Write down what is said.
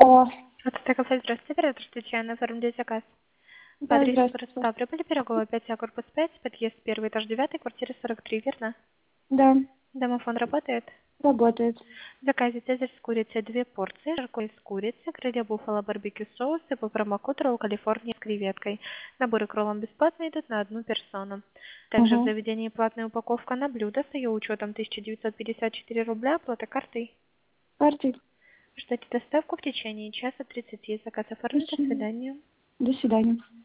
Алло. Это кафе, здравствуйте, оператор Татьяна, оформляю заказ. По Да, адресу здравствуйте. городка Прибыли, Пирогова, 5А, корпус 5, подъезд 1, этаж 9, квартира 43, верно? Да, Домофон работает? работает. В заказе цезарь с курицей 2 порции, жаркое из курицы, крылья буффало барбекю соус и по промокоду Ролл Калифорния с креветкой. Наборы к роллам бесплатно идут на одну персону. Также в Угу. заведении платная упаковка на блюдо с ее учетом 1954 рубля, оплата картой. Карты. Ждите доставку в течение часа 30. Заказ оформлен, до Спасибо. свидания. До свидания.